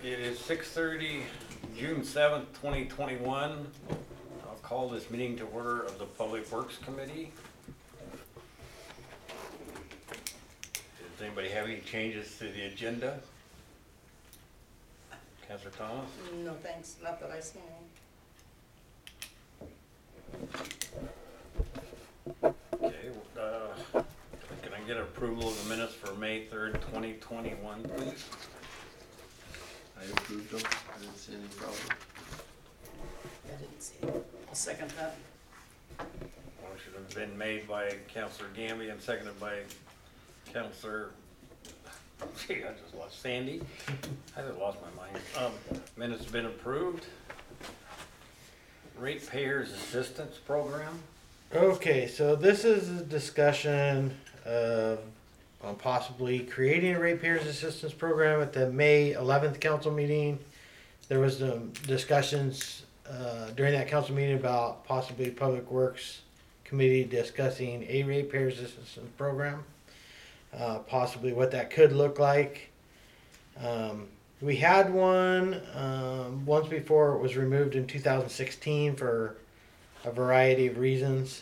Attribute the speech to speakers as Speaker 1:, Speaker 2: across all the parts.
Speaker 1: It is 6:30, June 7th, 2021. I'll call this meeting to order of the Public Works Committee. Does anybody have any changes to the agenda? Councilor Thomas?
Speaker 2: No, thanks, not that I see any.
Speaker 1: Okay, can I get approval of the minutes for May 3rd, 2021, please?
Speaker 3: I approved them. I didn't see any problem.
Speaker 2: I didn't see it. I'll second that.
Speaker 1: Motion has been made by Councilor Gamby and seconded by Councilor, gee, I just lost Sandy. I just lost my mind. Minutes have been approved. Ratepayers Assistance Program.
Speaker 4: Okay, so this is a discussion of on possibly creating a ratepayers assistance program. At the May 11th council meeting, there was some discussions during that council meeting about possibly Public Works Committee discussing a ratepayers assistance program, possibly what that could look like. We had one once before. It was removed in 2016 for a variety of reasons.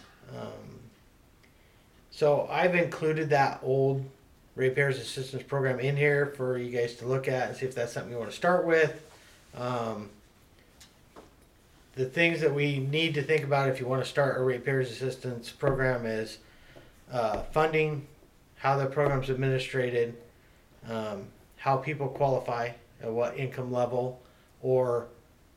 Speaker 4: So I've included that old ratepayers assistance program in here for you guys to look at and see if that's something you want to start with. The things that we need to think about if you want to start a ratepayers assistance program is funding, how the program's administrated, how people qualify, at what income level, or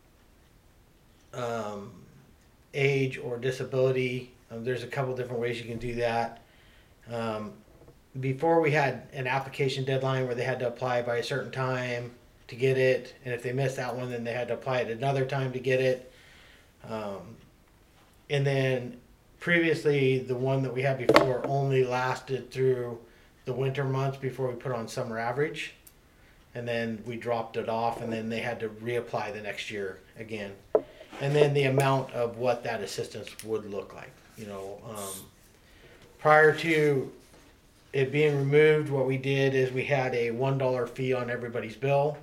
Speaker 4: age or disability. There's a couple different ways you can do that. Before we had an application deadline where they had to apply by a certain time to get it, and if they missed that one, then they had to apply at another time to get it. And then previously, the one that we had before only lasted through the winter months before we put on summer average, and then we dropped it off, and then they had to reapply the next year again. And then the amount of what that assistance would look like, prior to it being removed, what we did is we had a $1 fee on everybody's bill.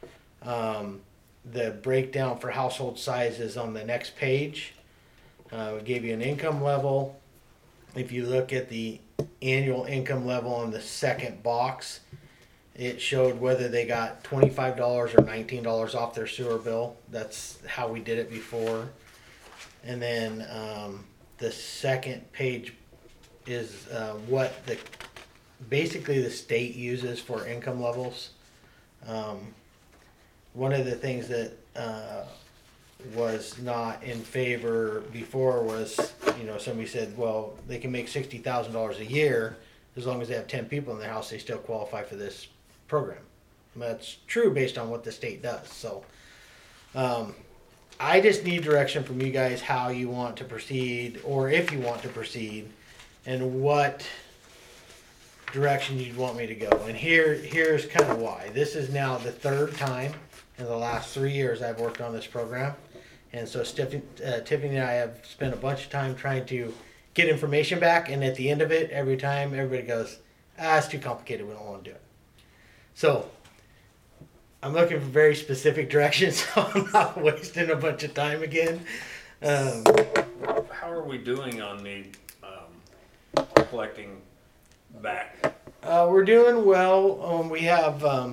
Speaker 4: The breakdown for household size is on the next page. We gave you an income level. If you look at the annual income level on the second box, it showed whether they got $25 or $19 off their sewer bill. That's how we did it before. And then the second page is what basically the state uses for income levels. One of the things that was not in favor before was, somebody said, well, they can make $60,000 a year as long as they have 10 people in their house, they still qualify for this program. And that's true based on what the state does. So I just need direction from you guys how you want to proceed, or if you want to proceed, and what direction you'd want me to go. And here's kind of why. This is now the third time in the last 3 years I've worked on this program. And so Tiffany and I have spent a bunch of time trying to get information back, and at the end of it, every time everybody goes, it's too complicated, we don't want to do it. So I'm looking for very specific directions, so I'm not wasting a bunch of time again.
Speaker 1: How are we doing on the collecting back?
Speaker 4: We're doing well. We have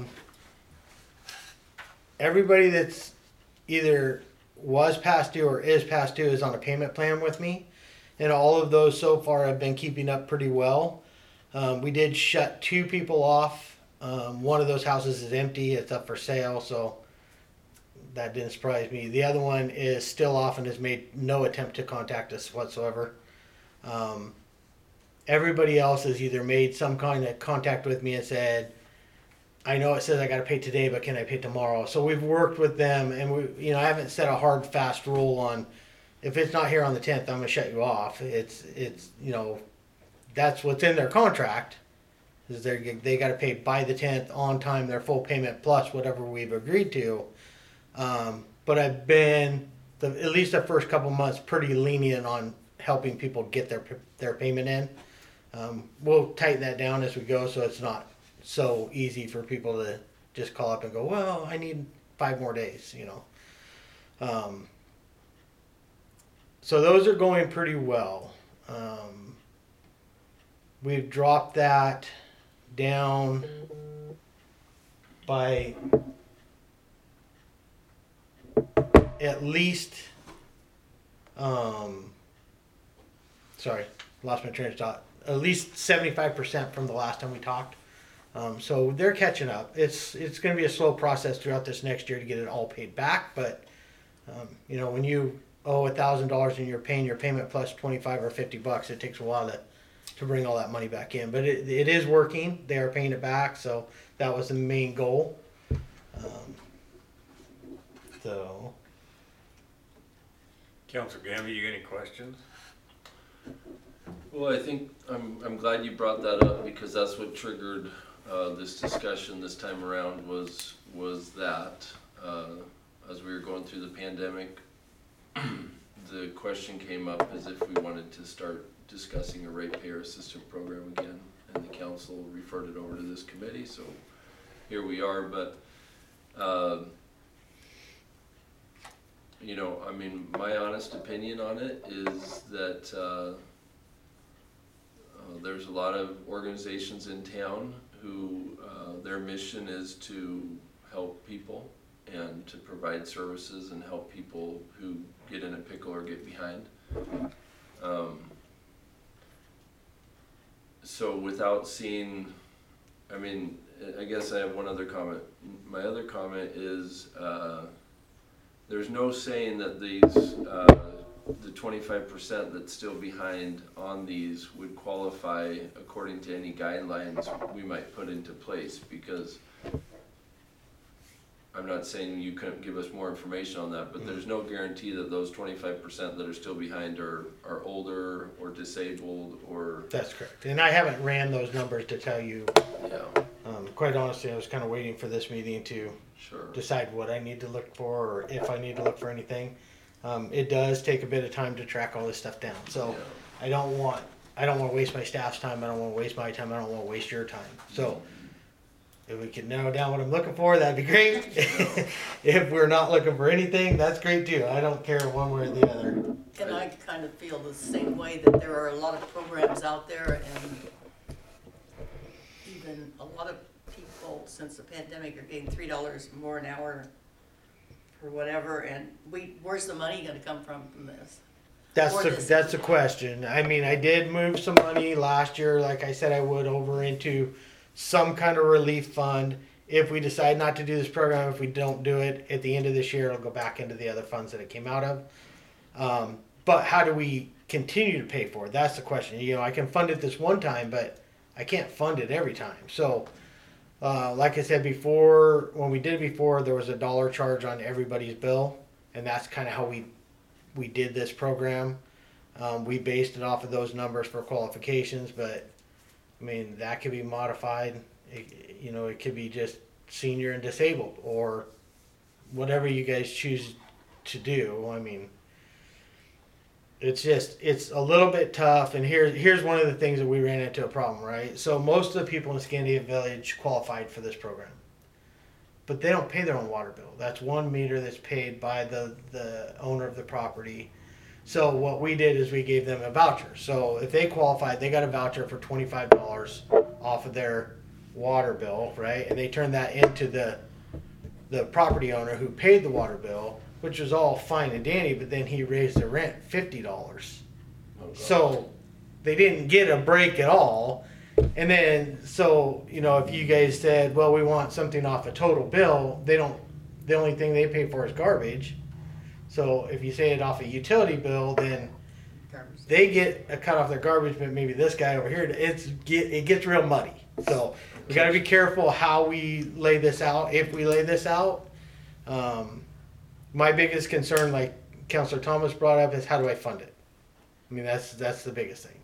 Speaker 4: everybody that's either was past due or is past due is on a payment plan with me, and all of those so far have been keeping up pretty well. We did shut 2 people off. One of those houses is empty, it's up for sale, so that didn't surprise me. The other one is still off and has made no attempt to contact us whatsoever. Everybody else has either made some kind of contact with me and said, I know it says I got to pay today, but can I pay tomorrow? So we've worked with them, and I haven't set a hard, fast rule on if it's not here on the 10th, I'm going to shut you off. It's that's what's in their contract. Is they got to pay by the 10th on time, their full payment plus whatever we've agreed to. But I've been at least the first couple months pretty lenient on helping people get their payment in. We'll tighten that down as we go, so it's not so easy for people just call up and go, well, I need 5 more days, So those are going pretty well. We've dropped that down by at least, sorry, lost my train of thought. At least 75% from the last time we talked. So they're catching up. It's going to be a slow process throughout this next year to get it all paid back. But when you owe $1,000 and you're paying your payment plus 25 or $50, it takes a while to bring all that money back in. But it is working. They are paying it back. So that was the main goal. So.
Speaker 1: Counselor Gamby, you got any questions?
Speaker 3: Well, I think I'm glad you brought that up because that's what triggered this discussion this time around was that as we were going through the pandemic, the question came up as if we wanted to start discussing a ratepayer assistance program again, and the council referred it over to this committee. So here we are, but my honest opinion on it is that there's a lot of organizations in town who their mission is to help people and to provide services and help people who get in a pickle or get behind. So without seeing, I guess I have one other comment. My other comment is there's no saying that these the 25% that's still behind on these would qualify according to any guidelines we might put into place, because I'm not saying you couldn't give us more information on that, but there's no guarantee that those 25% that are still behind are older or disabled or... That's
Speaker 4: correct. And I haven't ran those numbers to tell you.
Speaker 3: Yeah.
Speaker 4: Quite honestly, I was kind of waiting for this meeting to decide what I need to look for or if I need to look for anything. It does take a bit of time to track all this stuff down. So I don't want to waste my staff's time. I don't want to waste my time. I don't want to waste your time. So if we can narrow down what I'm looking for, that'd be great. If we're not looking for anything, that's great too. I don't care one way or the other.
Speaker 2: And I kind of feel the same way, that there are a lot of programs out there, and even a lot of people since the pandemic are getting $3 more an hour for whatever, and where's the money going to come from this?
Speaker 4: That's the question. I did move some money last year, like I said I would, over into some kind of relief fund. If we decide not to do this program, if we don't do it at the end of this year, it'll go back into the other funds that it came out of. But how do we continue to pay for it? That's the question. I can fund it this one time, but I can't fund it every time. So, like I said before, when we did it before, there was a $1 charge on everybody's bill, and that's kind of how we did this program. We based it off of those numbers for qualifications, but that could be modified. It could be just senior and disabled, or whatever you guys choose to do. It's a little bit tough, and here's one of the things that we ran into a problem, right? So most of the people in Scandia Village qualified for this program, but they don't pay their own water bill. That's one meter that's paid by the owner of the property. So what we did is we gave them a voucher. So if they qualified, they got a voucher for $25 off of their water bill, right? And they turned that into the property owner who paid the water bill, which was all fine and dandy, but then he raised the rent $50. So they didn't get a break at all. And then, if you guys said, well, we want something off a total bill, the only thing they pay for is garbage. So if you say it off a utility bill, then they get a cut off their garbage, but maybe this guy over here, it gets real muddy. So we got to be careful how we lay this out. If we lay this out, my biggest concern, like Councilor Thomas brought up, is how do I fund it? That's the biggest thing.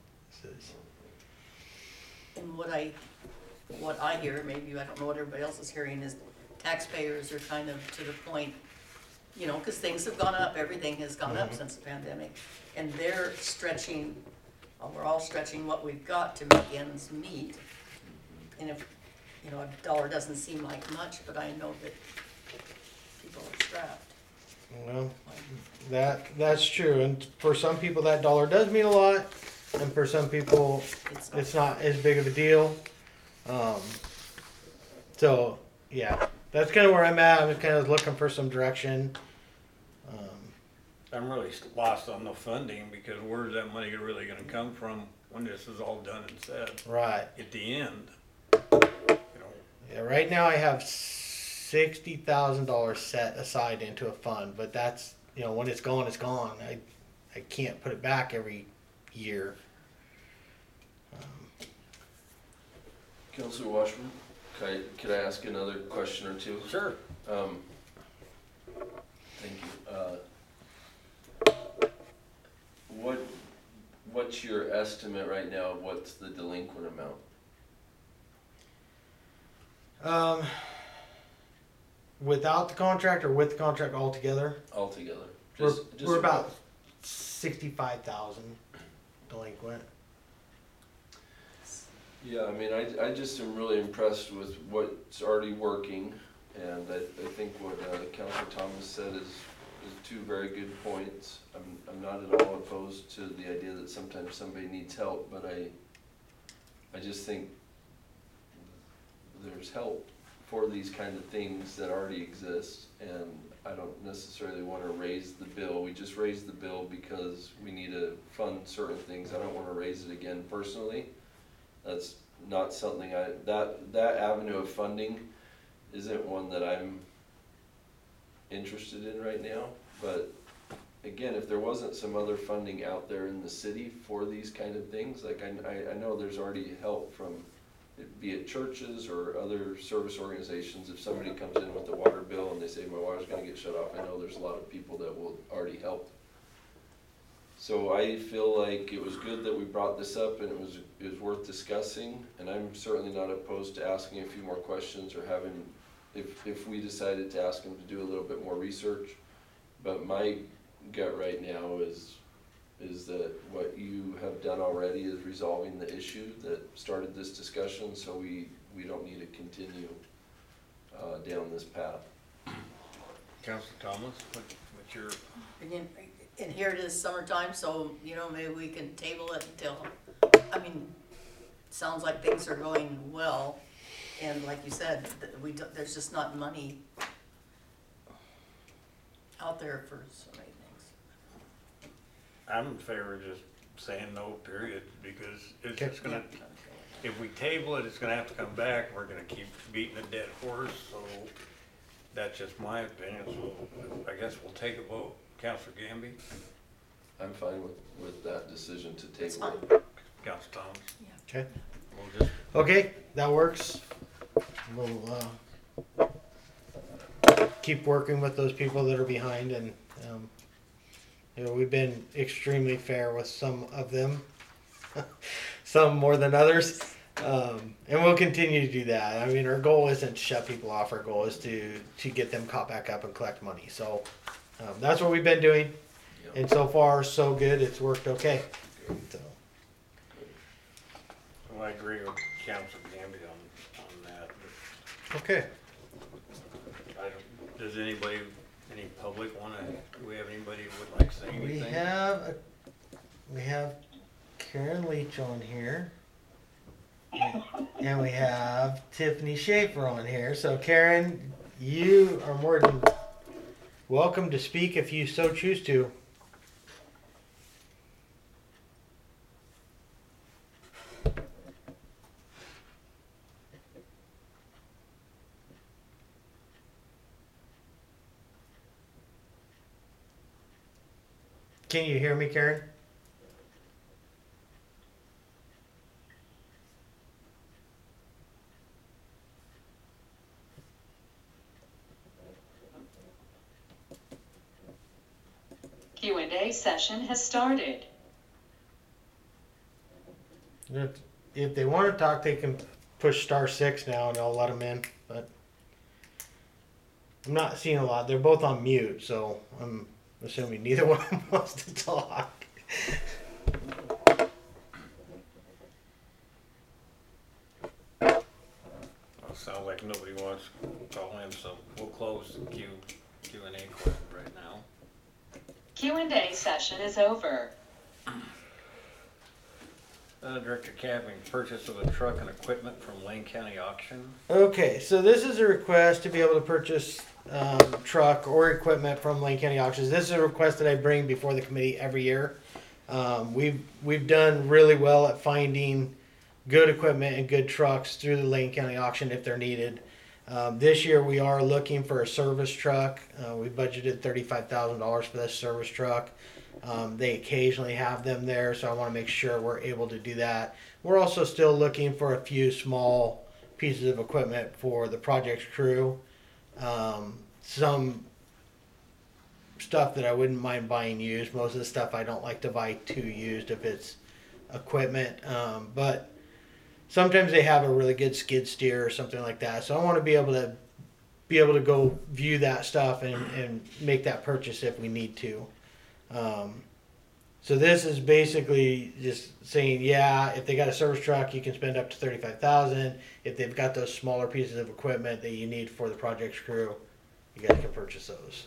Speaker 2: And what I hear, maybe I don't know what everybody else is hearing, is taxpayers are kind of to the point, because things have gone up, everything has gone up since the pandemic, and they're stretching, we're all stretching what we've got to make ends meet. And if you know, a dollar doesn't seem like much, but I know that people are strapped.
Speaker 4: Well, that's true, and for some people that dollar does mean a lot, and for some people it's not as big of a deal. So yeah, that's kind of where I'm at. I'm kind of looking for some direction.
Speaker 1: I'm really lost on the funding, because where's that money really gonna come from when this is all done and said
Speaker 4: Right.
Speaker 1: at the end? You know,
Speaker 4: Yeah. Right now I have $60,000 set aside into a fund, but that's, you know, when it's gone, it's gone. I can't put it back every year.
Speaker 3: Councilor Washburn, could I ask another question or two?
Speaker 1: sure.
Speaker 3: Thank you. What's your estimate right now of what's the delinquent amount?
Speaker 4: Without the contract or with the contract altogether,
Speaker 3: Altogether?
Speaker 4: we're about 65,000 delinquent.
Speaker 3: Yeah, I mean, I just am really impressed with what's already working, and I think what Councilor Thomas said is two very good points. I'm not at all opposed to the idea that sometimes somebody needs help, but I just think there's help for these kind of things that already exist, and I don't necessarily want to raise the bill. We just raised the bill because we need to fund certain things. I don't want to raise it again personally. That's not something that avenue of funding isn't one that I'm interested in right now. But again, if there wasn't some other funding out there in the city for these kind of things, like I know there's already help from, be it churches or other service organizations. If somebody comes in with a water bill and they say my water's gonna get shut off, I know there's a lot of people that will already help. So I feel like it was good that we brought this up, and it was worth discussing, and I'm certainly not opposed to asking a few more questions or having, if we decided to ask him to do a little bit more research. But my gut right now is that what you have done already is resolving the issue that started this discussion, so we don't need to continue down this path.
Speaker 1: Councilor Thomas, what's your,
Speaker 2: Again, and here it is summertime, so, you know, maybe we can table it until, I mean, sounds like things are going well, and like you said, there's just not money out there for so many things.
Speaker 1: I'm in favor of just saying no, period, because it's
Speaker 4: Okay.
Speaker 1: just gonna, if we table it, it's gonna have to come back, and we're gonna keep beating a dead horse, so that's just my opinion, so I guess we'll take a vote. Councilor Gamby,
Speaker 3: I'm fine with that decision to
Speaker 2: It's
Speaker 3: table
Speaker 2: fine.
Speaker 3: it.
Speaker 1: Councilor Thomas,
Speaker 4: Okay.
Speaker 1: we'll just,
Speaker 4: Okay, that works. We'll keep working with those people that are behind, and you know, we've been extremely fair with some of them, some more than others, and we'll continue to do that. I mean, our goal isn't to shut people off. Our goal is to get them caught back up and collect money. So that's what we've been doing,
Speaker 3: Yep.
Speaker 4: and so far so good. It's worked okay. So.
Speaker 1: well, I agree with Councilor Gamby on that, but
Speaker 4: Okay.
Speaker 1: I don't, does anybody, any public wanna, do we have anybody who would like to say
Speaker 4: We
Speaker 1: anything?
Speaker 4: have Karen Leach on here, and we have Tiffany Schaefer on here. So Karen, you are more than welcome to speak if you so choose to. Can you hear me, Karen?
Speaker 5: Q&A session has started.
Speaker 4: If they want to talk, they can push *6 now, and I'll let them in. But I'm not seeing a lot. They're both on mute, so I'm assuming neither one of them wants to talk.
Speaker 1: Sounds like nobody wants to call in, so we'll close the Q&A question right now.
Speaker 5: Q&A session is over.
Speaker 1: Director Capping, purchase of a truck and equipment from Lane County Auction.
Speaker 4: Okay, so this is a request to be able to purchase truck or equipment from Lane County Auctions. This is a request that I bring before the committee every year. We've done really well at finding good equipment and good trucks through the Lane County Auction if they're needed. This year we are looking for a service truck. We budgeted $35,000 for this service truck. They occasionally have them there, so I want to make sure we're able to do that. We're also still looking for a few small pieces of equipment for the project's crew. Some stuff that I wouldn't mind buying used. Most of the stuff I don't like to buy too used if it's equipment. But sometimes they have a really good skid steer or something like that. So I want to be able to go view that stuff and make that purchase if we need to. So this is basically just saying, yeah, if they got a service truck, you can spend up to $35,000. If they've got those smaller pieces of equipment that you need for the project's crew, you guys can purchase those.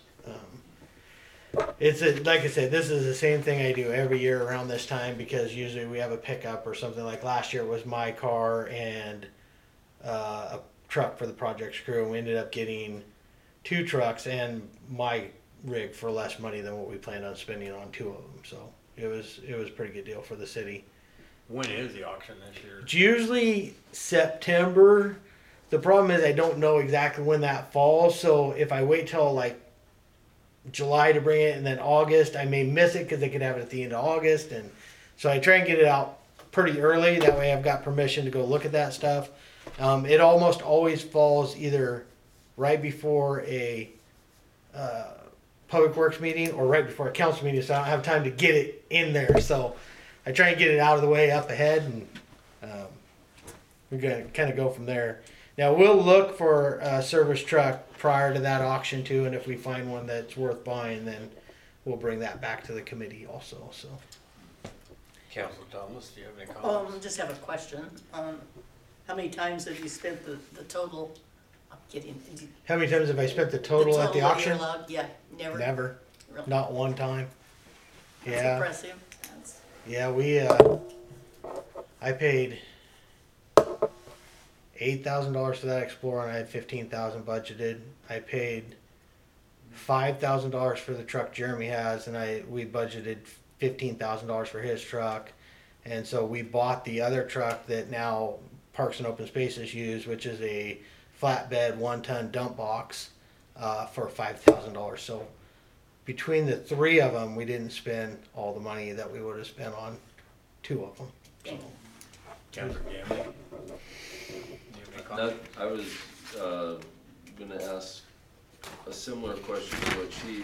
Speaker 4: Like I said, this is the same thing I do every year around this time because usually we have a pickup or something. Like last year it was my car and a truck for the project's crew. We ended up getting 2 trucks and my rig for less money than what we planned on spending on 2 of them. So it was a pretty good deal for the city.
Speaker 1: When is the auction this year?
Speaker 4: It's usually September. The problem is I don't know exactly when that falls. So if I wait till like July to bring it and then August, I may miss it because they could have it at the end of August. And so I try and get it out pretty early. That way I've got permission to go look at that stuff. It almost always falls either right before a public works meeting or right before a council meeting, so I don't have time to get it in there. So I try and get it out of the way up ahead, and we're gonna kind of go from there. Now we'll look for a service truck prior to that auction too, and if we find one that's worth buying, then we'll bring that back to the committee also. So
Speaker 1: Councilor Thomas, do you have any comments?
Speaker 2: Just have a question. How many times have you spent the total? I'm kidding.
Speaker 4: how many times have I spent the total at the
Speaker 2: that you're
Speaker 4: auction?
Speaker 2: allowed? Yeah, never.
Speaker 4: Never,
Speaker 2: Really?
Speaker 4: not one time.
Speaker 2: That's
Speaker 4: Yeah.
Speaker 2: impressive. That's,
Speaker 4: Yeah, I paid $8,000 for that Explorer, and I had $15,000 budgeted. I paid $5,000 for the truck Jeremy has, and we budgeted $15,000 for his truck. And so we bought the other truck that now Parks and Open Spaces use, which is a flatbed 1-ton dump box for $5,000. So between the 3 of them, we didn't spend all the money that we would have spent on 2 of them.
Speaker 2: dang.
Speaker 1: Councilor Gamble? Do you have any comments?
Speaker 3: I was gonna ask a similar question to what she,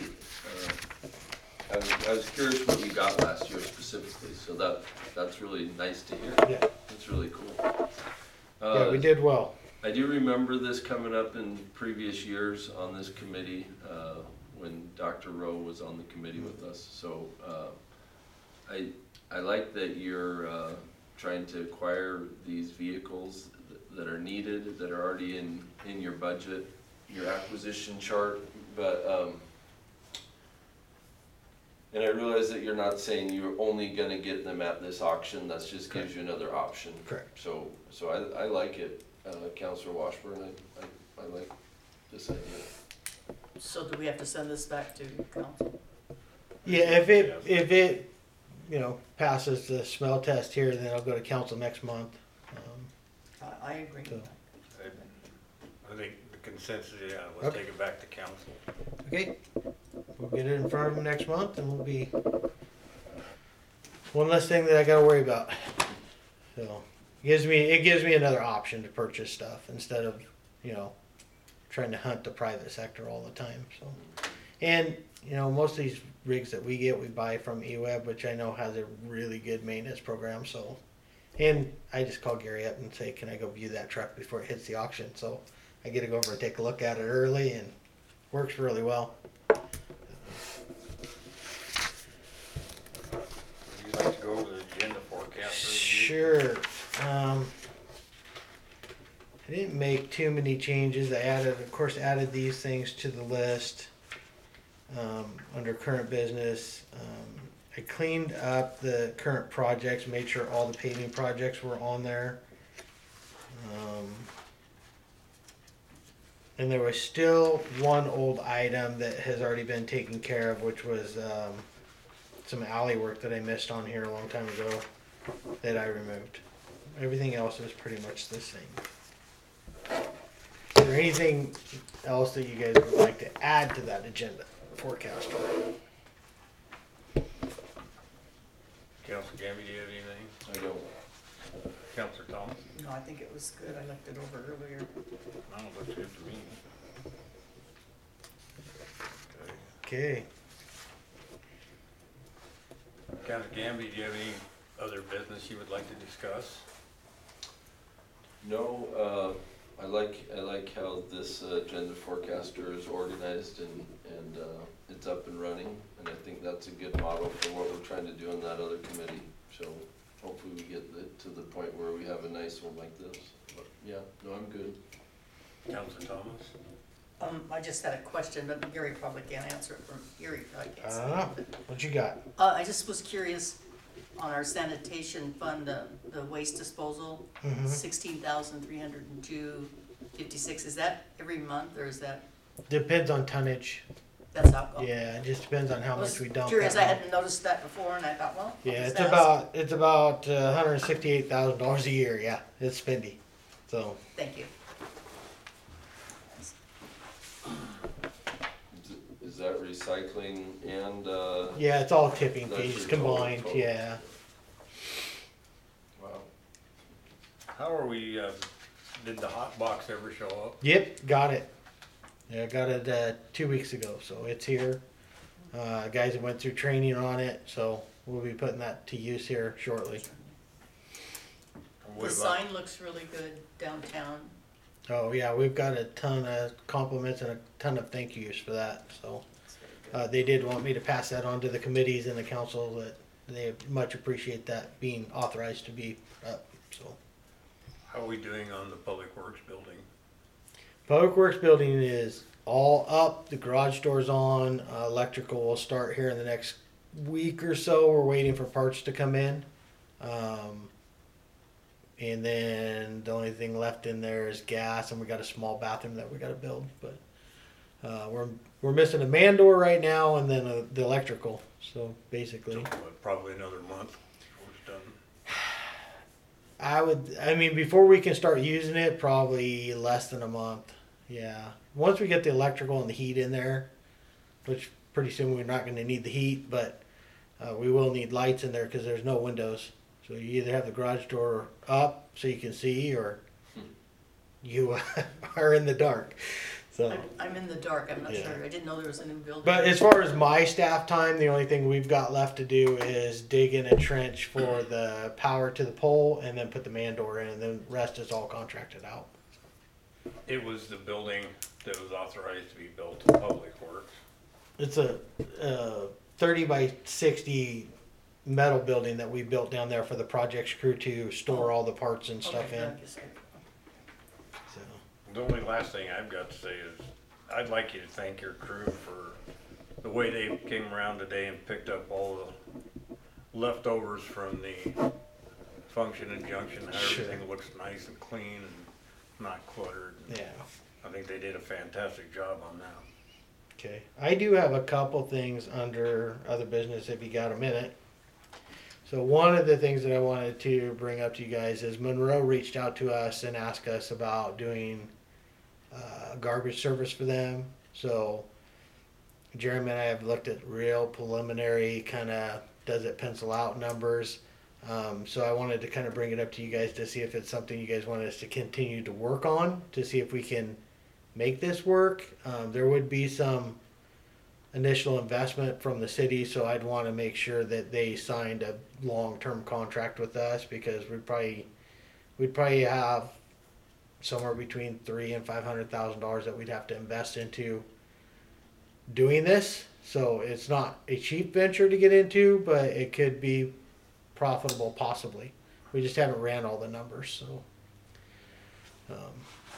Speaker 3: I was curious what you got last year specifically, so that's really nice to hear.
Speaker 4: Yeah.
Speaker 3: That's really cool.
Speaker 4: Yeah, we did well.
Speaker 3: I do remember this coming up in previous years on this committee, when Dr. Rowe was on the committee with us. So I like that you're trying to acquire these vehicles that are needed, that are already in your budget, your acquisition chart. But and I realize that you're not saying you're only gonna get them at this auction. That just gives you another option.
Speaker 4: Correct.
Speaker 3: So I like it, Councilor Washburn. I like this idea.
Speaker 2: So do we have to send this back to council?
Speaker 4: Yeah, if it passes the smell test here, then I'll go to council next month.
Speaker 2: I agree.
Speaker 4: So.
Speaker 1: I think the consensus, yeah, let's
Speaker 4: Okay.
Speaker 1: take it back to council.
Speaker 4: Okay, we'll get it in front of them next month, and we'll be one less thing that I gotta worry about. So it gives me another option to purchase stuff instead of trying to hunt the private sector all the time. So, and most of these rigs that we get, we buy from eWeb, which I know has a really good maintenance program. So, and I just call Gary up and say, can I go view that truck before it hits the auction? So I get to go over and take a look at it early, and works really well.
Speaker 1: Would you like to go over the agenda forecast?
Speaker 4: Sure. I didn't make too many changes. I of course, added these things to the list under current business. I cleaned up the current projects, made sure all the paving projects were on there. And there was still one old item that has already been taken care of, which was some alley work that I missed on here a long time ago that I removed. Everything else is pretty much the same. Is there anything else that you guys would like to add to that agenda forecast?
Speaker 1: Councilor Gamby, do you have anything?
Speaker 3: I don't.
Speaker 1: Councilor Thomas?
Speaker 2: No, I think it was good. I looked it over earlier.
Speaker 1: No, it looks good to me.
Speaker 4: Okay.
Speaker 1: Councilor Gamby, do you have any other business you would like to discuss?
Speaker 3: No, I like how this agenda forecaster is organized and it's up and running, and I think that's a good model for what we're trying to do in that other committee. So hopefully we get it to the point where we have a nice one like this. But yeah, no, I'm good.
Speaker 1: Councilor Thomas?
Speaker 2: I just had a question, but Gary probably can't answer it from Gary. Probably can't
Speaker 4: I
Speaker 2: say
Speaker 4: don't know.
Speaker 2: it,
Speaker 4: What you got?
Speaker 2: but, I just was curious on our sanitation fund, the waste disposal,
Speaker 4: Mhm.
Speaker 2: 16,302.56. Is that every month or is that,
Speaker 4: Depends on tonnage.
Speaker 2: that's how it goes?
Speaker 4: Yeah, it just depends on how
Speaker 2: I was
Speaker 4: much we dump.
Speaker 2: curious,
Speaker 4: that
Speaker 2: I
Speaker 4: month.
Speaker 2: hadn't noticed that before and I thought, well. I'll
Speaker 4: Yeah,
Speaker 2: just
Speaker 4: it's
Speaker 2: ask.
Speaker 4: about $168,000 a year. Yeah, it's spendy. So
Speaker 2: Thank you.
Speaker 3: Is that recycling and,
Speaker 4: yeah, it's all tipping
Speaker 3: That's
Speaker 4: fees
Speaker 3: your
Speaker 4: combined.
Speaker 3: total.
Speaker 4: Yeah.
Speaker 3: wow.
Speaker 1: How are we, did the hot box ever show up?
Speaker 4: Yep, got it. Yeah, got it 2 weeks ago, so it's here. Guys that went through training on it, so we'll be putting that to use here shortly.
Speaker 1: What
Speaker 2: The
Speaker 1: about-
Speaker 2: sign looks really good downtown.
Speaker 4: Oh yeah, we've got a ton of compliments and a ton of thank yous for that. So
Speaker 2: It's very good.
Speaker 4: they did want me to pass that on to the committees and the council, that they much appreciate that being authorized to be up. So
Speaker 1: How are we doing on the Public Works building?
Speaker 4: Public Works building is all up. The garage door's on. Electrical will start here in the next week or so. We're waiting for parts to come in. And then the only thing left in there is gas, and we got a small bathroom that we got to build. But we're missing a man door right now, and then the electrical. So basically,
Speaker 1: Probably another month before it's done.
Speaker 4: I mean, before we can start using it, probably less than a month. Yeah. Once we get the electrical and the heat in there, which pretty soon we're not going to need the heat, but we will need lights in there because there's no windows. So you either have the garage door up so you can see, or you are in the dark. So.
Speaker 2: I'm in the dark, I'm not
Speaker 4: Yeah.
Speaker 2: sure. I didn't know there was a new building.
Speaker 4: But as far as my staff time, the only thing we've got left to do is dig in a trench for the power to the pole and then put the man door in, and then the rest is all contracted out.
Speaker 1: It was the building that was authorized to be built to Public Works.
Speaker 4: It's a 30 by 60 metal building that we built down there for the projects crew to store all the parts and stuff
Speaker 2: Okay,
Speaker 4: in.
Speaker 2: thank you, sir.
Speaker 4: So,
Speaker 1: The only last thing I've got to say is, I'd like you to thank your crew for the way they came around today and picked up all the leftovers from the function and junction, how
Speaker 4: Sure.
Speaker 1: everything looks nice and clean and not cluttered.
Speaker 4: yeah.
Speaker 1: I think they did a fantastic job on that.
Speaker 4: Okay. I do have a couple things under other business if you got a minute. So one of the things that I wanted to bring up to you guys is Monroe reached out to us and asked us about doing garbage service for them. So Jeremy and I have looked at real preliminary kind of does it pencil out numbers. So I wanted to kind of bring it up to you guys to see if it's something you guys want us to continue to work on, to see if we can make this work. There would be some initial investment from the city, so I'd want to make sure that they signed a long-term contract with us, because we'd probably have somewhere between $300,000 and $500,000 that we'd have to invest into doing this. So it's not a cheap venture to get into, but it could be profitable possibly. We just haven't ran all the numbers, so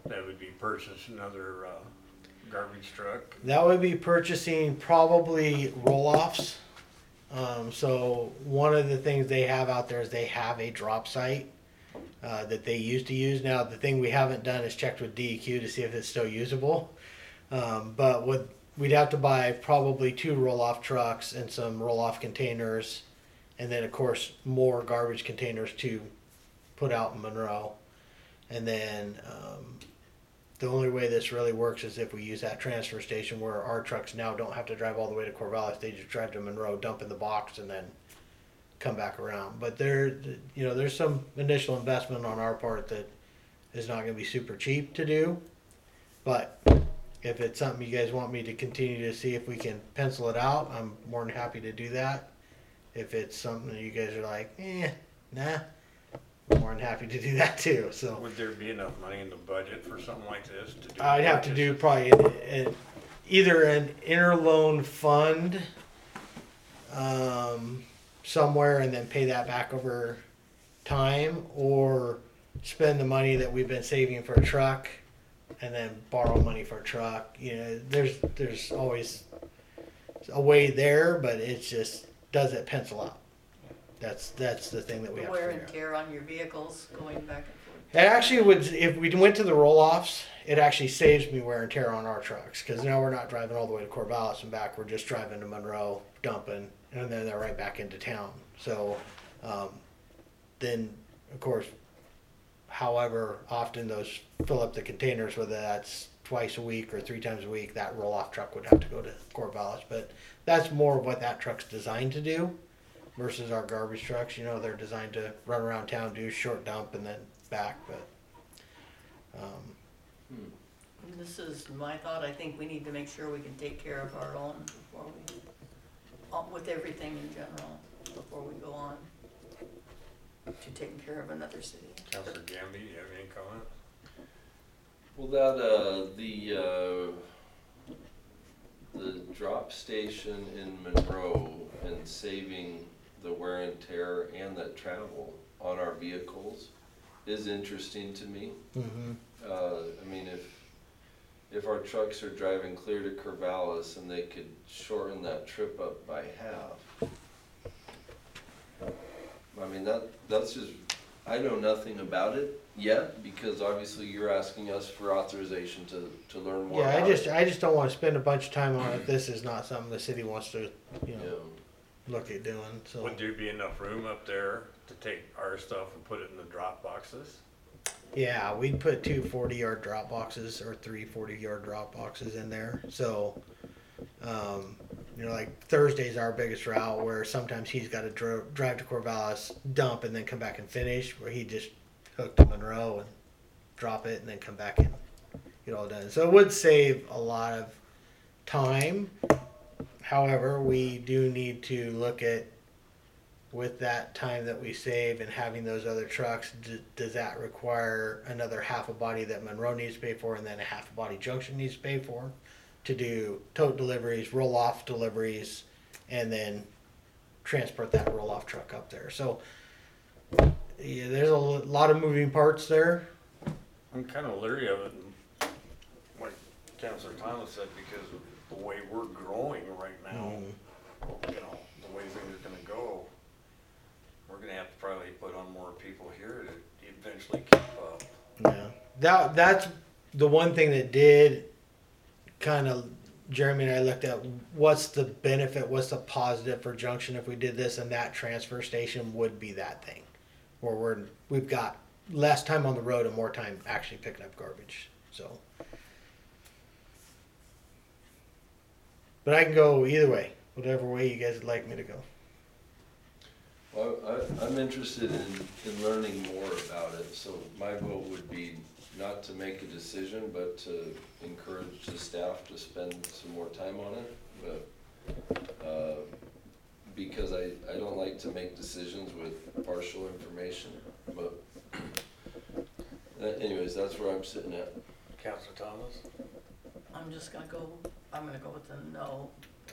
Speaker 1: That would be purchase another, garbage truck.
Speaker 4: That would be purchasing probably roll-offs. So one of the things they have out there is they have a drop site that they used to use. Now, the thing we haven't done is checked with DEQ to see if it's still usable. But we'd have to buy probably 2 roll-off trucks and some roll-off containers, and then of course more garbage containers to put out in Monroe. And then the only way this really works is if we use that transfer station where our trucks now don't have to drive all the way to Corvallis. They just drive to Monroe, dump in the box, and then come back around. But there's some initial investment on our part that is not going to be super cheap to do. But if it's something you guys want me to continue to see if we can pencil it out, I'm more than happy to do that. If it's something that you guys are like, nah, I'm more than happy to do that too. So
Speaker 1: Would there be enough money in the budget for something like this to do?
Speaker 4: I'd have to do probably either an interloan fund somewhere and then pay that back over time, or spend the money that we've been saving for a truck and then borrow money for a truck. There's always a way there, but it's just, does it pencil out? That's the thing that we
Speaker 2: The
Speaker 4: have to
Speaker 2: wear
Speaker 4: figure
Speaker 2: and
Speaker 4: out.
Speaker 2: tear on your vehicles going back and forth.
Speaker 4: It actually would, if we went to the roll-offs, it actually saves me wear and tear on our trucks, because now we're not driving all the way to Corvallis and back. We're just driving to Monroe, dumping, and then they're right back into town. So then, of course, however often those fill up the containers, whether that's twice a week or 3 times a week, that roll-off truck would have to go to Corvallis. But that's more of what that truck's designed to do versus our garbage trucks. They're designed to run around town, do short dump, and then back. But
Speaker 2: This is my thought. I think we need to make sure we can take care of our own before with everything in general, before we go on to taking care of another city.
Speaker 1: Councilor Gamby, you have any comment?
Speaker 3: Well, that, the drop station in Monroe and saving the wear and tear and that travel on our vehicles is interesting to me. I mean, if our trucks are driving clear to Corvallis and they could shorten that trip up by half, I mean, that's just, I know nothing about it yet, because obviously you're asking us for authorization to learn more
Speaker 4: yeah,
Speaker 3: about it.
Speaker 4: I just don't want to spend a bunch of time on it. This is not something the city wants to,
Speaker 3: Yeah.
Speaker 4: look at doing. So
Speaker 1: Would there be enough room up there to take our stuff and put it in the drop boxes?
Speaker 4: yeah, we'd put 2 40-yard drop boxes or 3 40-yard drop boxes in there. So, like Thursday's our biggest route, where sometimes he's got to drive to Corvallis, dump, and then come back and finish, where he just hook to Monroe and drop it and then come back and get all done. So it would save a lot of time. However, we do need to look at, with that time that we save and having those other trucks, does that require another half a body that Monroe needs to pay for, and then a half a body Junction needs to pay for, to do tote deliveries, roll-off deliveries, and then transport that roll-off truck up there. So yeah, there's a lot of moving parts there.
Speaker 1: I'm kind of leery of it, and like Councilor Thomas said, because of the way we're growing right now, the way things are gonna go, we're gonna have to probably put on more people here to eventually keep up.
Speaker 4: Yeah, that's the one thing that did kind of, Jeremy and I looked at what's the benefit, what's the positive for Junction if we did this, and that transfer station would be that thing, where we've got less time on the road and more time actually picking up garbage. So, but I can go either way, whatever way you guys would like me to go.
Speaker 3: Well, I'm interested in learning more about it, so my vote would be not to make a decision, but to encourage the staff to spend some more time on it. But because I don't like to make decisions with partial information. But anyways, that's where I'm sitting at.
Speaker 1: Councilor Thomas?
Speaker 2: I'm gonna go with a no.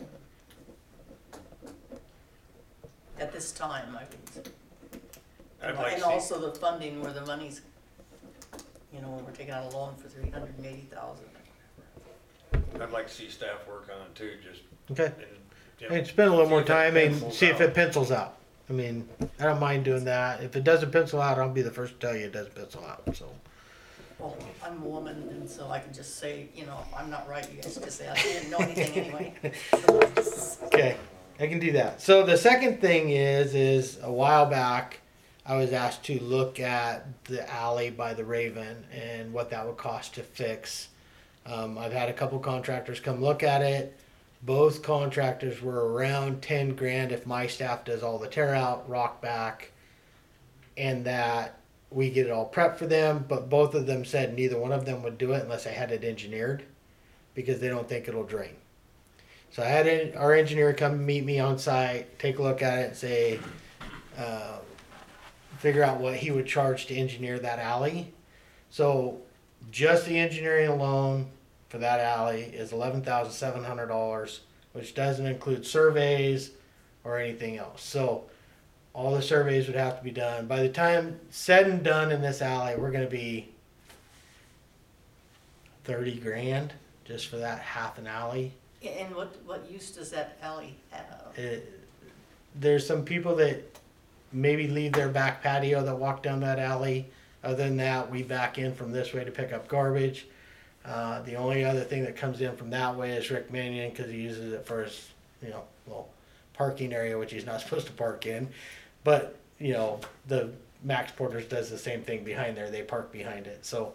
Speaker 2: At this time, I would.
Speaker 1: I'd like
Speaker 2: And
Speaker 1: to see,
Speaker 2: also the funding, where the money's you know, we're taking out a loan for $380,000.
Speaker 1: I'd like to see staff work on it too, just,
Speaker 4: Okay.
Speaker 1: and, you know,
Speaker 4: And spend a little
Speaker 1: see
Speaker 4: more
Speaker 1: if it
Speaker 4: time and
Speaker 1: pencils
Speaker 4: see if it
Speaker 1: out.
Speaker 4: pencils out. I mean, I don't mind doing that. If it doesn't pencil out, I'll be the first to tell you it doesn't pencil out, so.
Speaker 2: Well, I'm a woman, and so I can just say, you know, if I'm not right, you guys just say, I didn't know anything anyway.
Speaker 4: Okay, I can do that. So the second thing is a while back, I was asked to look at the alley by the Raven and what that would cost to fix. I've had a couple contractors come look at it. Both contractors were around 10 grand if my staff does all the tear out, rock back, and that we get it all prepped for them. But both of them said neither one of them would do it unless I had it engineered because they don't think it'll drain. So I had our engineer come meet me on site, take a look at it, and say, figure out what he would charge to engineer that alley. So just the engineering alone for that alley is $11,700, which doesn't include surveys or anything else. So all the surveys would have to be done. By the time said and done in this alley, we're going to be 30 grand just for that half an alley.
Speaker 2: And what use does that alley have?
Speaker 4: There's some people that maybe leave their back patio that walk down that alley. Other than that, we back in from this way to pick up garbage. The only other thing that comes in from that way is Rick Mannion because he uses it for his, little parking area, which he's not supposed to park in. But, the Max Porters does the same thing behind there. They park behind it. So,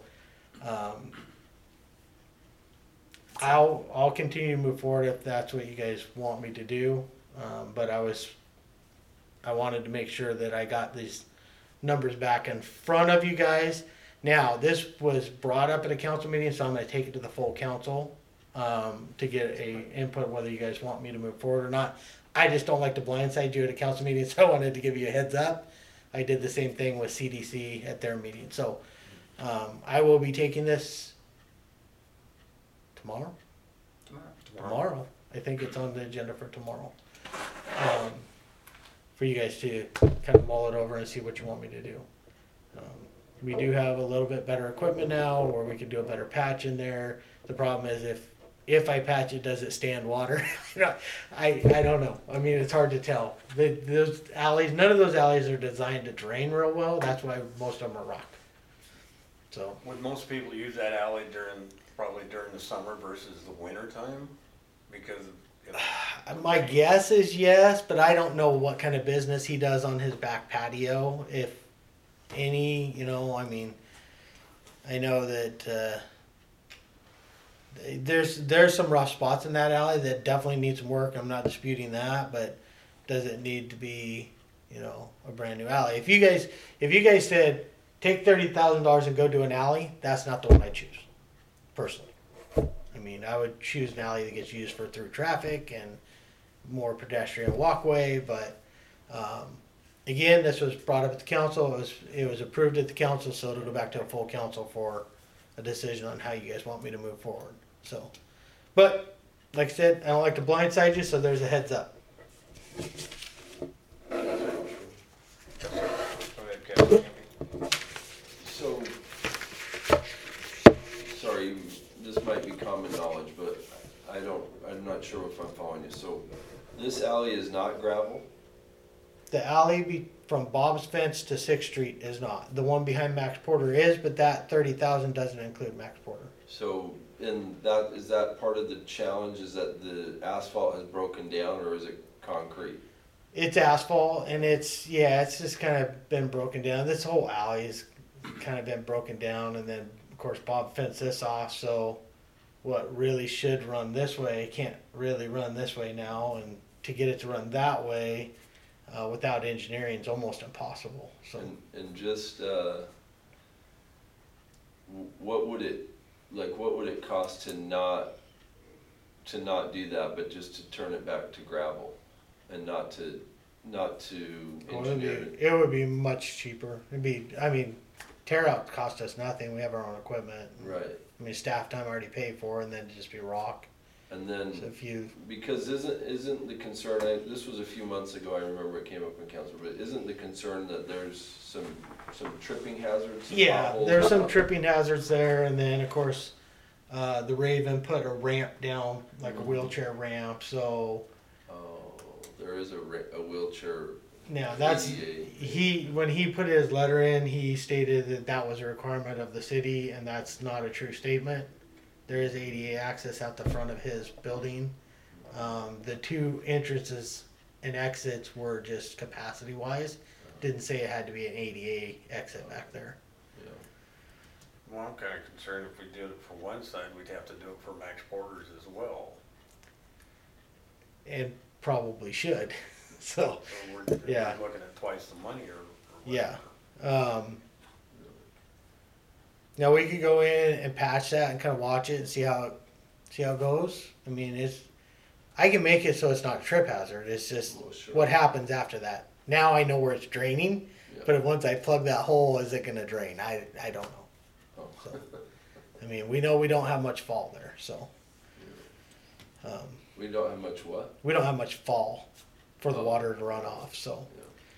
Speaker 4: I'll continue to move forward if that's what you guys want me to do. But I wanted to make sure that I got these numbers back in front of you guys. Now, this was brought up at a council meeting, so I'm going to take it to the full council to get a input whether you guys want me to move forward or not. I just don't like to blindside you at a council meeting, so I wanted to give you a heads up. I did the same thing with CDC at their meeting. So I will be taking this tomorrow. Tomorrow. I think it's on the agenda for tomorrow. For you guys to kind of mull it over and see what you want me to do. We do have a little bit better equipment now, or we could do a better patch in there. The problem is if I patch it, does it stand water? I don't know. I mean, it's hard to tell. Those alleys, none of those alleys are designed to drain real well. That's why most of them are rock. So
Speaker 1: Would most people use that alley probably during the summer versus the winter time? Because,
Speaker 4: my guess is yes, but I don't know what kind of business he does on his back patio, if any. I mean, I know that there's some rough spots in that alley that definitely need some work. I'm not disputing that, but does it need to be, a brand new alley? If you guys said take $30,000 and go do an alley, that's not the one I choose, personally. I mean, I would choose an alley that gets used for through traffic and more pedestrian walkway, but again, this was brought up at the council. It was approved at the council, so it'll go back to a full council for a decision on how you guys want me to move forward. So, but like I said, I don't like to blindside you, so there's a heads up.
Speaker 1: go ahead, Kevin.
Speaker 3: So, sorry, this might be common knowledge, but I'm not sure if I'm following you. So, this alley is not gravel?
Speaker 4: The alley from Bob's Fence to 6th Street is not. The one behind Max Porter is, but that 30,000 doesn't include Max Porter.
Speaker 3: So, is that part of the challenge, is that the asphalt has broken down, or is it concrete?
Speaker 4: It's asphalt, and it's just kind of been broken down. This whole alley's kind of been broken down, and then of course Bob fenced this off, so what really should run this way can't really run this way now, and to get it to run that way without engineering is almost impossible. So
Speaker 3: And just what would it cost to not do that, but just to turn it back to gravel and not to engineer it?
Speaker 4: it would be much cheaper. Tear out cost us nothing. We have our own equipment.
Speaker 3: Right.
Speaker 4: Staff time already paid for, and then just be rock.
Speaker 3: And then,
Speaker 4: So if you,
Speaker 3: because isn't the concern, this was a few months ago, I remember it came up in council, but isn't the concern that there's some tripping hazards? some
Speaker 4: yeah,
Speaker 3: potholes?
Speaker 4: there's some tripping hazards there, and then of course, the Raven put a ramp down, like a wheelchair ramp, so
Speaker 3: Oh, there is a wheelchair.
Speaker 4: now that's,
Speaker 3: ADA.
Speaker 4: when he put his letter in, he stated that that was a requirement of the city, and that's not a true statement. There is ADA access out the front of his building. The two entrances and exits were just capacity wise. Didn't say it had to be an ADA exit back there.
Speaker 3: Yeah.
Speaker 1: Well, I'm kinda concerned if we did it for one side, we'd have to do it for Max Porter's as well.
Speaker 4: And probably should. So,
Speaker 1: So we're
Speaker 4: Yeah.
Speaker 1: looking at twice the money or
Speaker 4: yeah.
Speaker 1: whatever.
Speaker 4: Now we could go in and patch that and kind of watch it and see how it goes. I mean, I can make it so it's not a trip hazard. It's just
Speaker 3: Oh, sure.
Speaker 4: what happens after that. Now I know where it's draining,
Speaker 3: Yeah.
Speaker 4: but once I plug that hole, is it going to drain? I don't know.
Speaker 3: Oh.
Speaker 4: So, I mean, we know we don't have much fall there, so
Speaker 3: We don't have much what?
Speaker 4: we don't have much fall for the
Speaker 3: Oh.
Speaker 4: water to run off. So,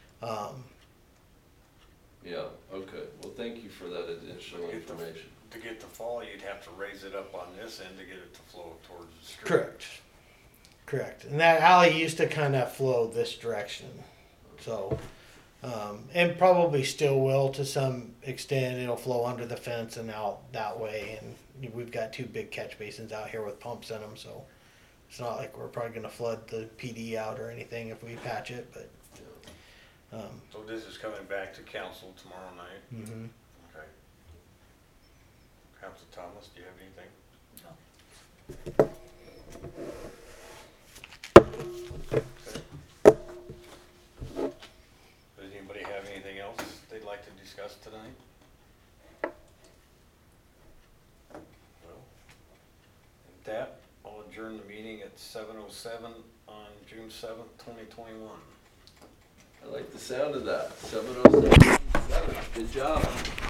Speaker 3: Yeah, okay. Well, thank you for that additional information.
Speaker 1: To get the fall, you'd have to raise it up on this end to get it to flow towards the street.
Speaker 4: correct. And that alley used to kind of flow this direction, so and probably still will to some extent. It'll flow under the fence and out that way. And we've got two big catch basins out here with pumps in them, so it's not like we're probably going to flood the PD out or anything if we patch it. But
Speaker 1: So this is coming back to council tomorrow night?
Speaker 4: mhm.
Speaker 1: Okay. Council Thomas, do you have anything?
Speaker 2: No.
Speaker 1: Does anybody have anything else they'd like to discuss tonight? Well, with that, I'll adjourn the meeting at 7:07 on June 7th, 2021.
Speaker 3: I like the sound of that. 7:07. Good job.